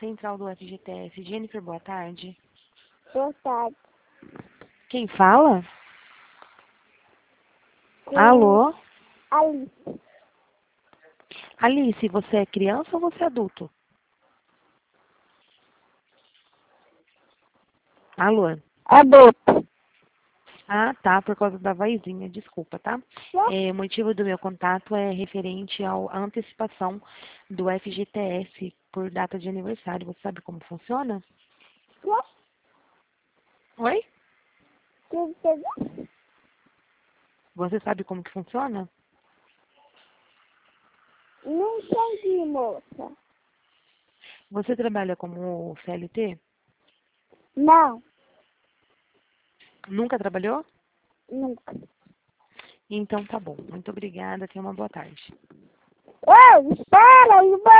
central do FGTS. Jennifer, boa tarde. Boa tarde. Quem fala? Com Alô? Alice. Alice, você é criança ou você é adulto? Alô? Adulto. Ah, tá, por causa da vozinha, desculpa, tá? O motivo do meu contato é referente à antecipação do FGTS por data de aniversário. Você sabe como funciona? Oi? Você sabe como que funciona? Não entendi, moça. Você trabalha como CLT? Não, Nunca trabalhou? nunca. Então tá bom. Muito obrigada. Tenha uma boa tarde. Ei, espera,